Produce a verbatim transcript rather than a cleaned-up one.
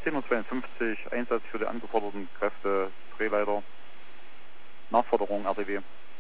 zehn Uhr zweiundfünfzig, Einsatz für die angeforderten Kräfte, Drehleiter, Nachforderung R T W.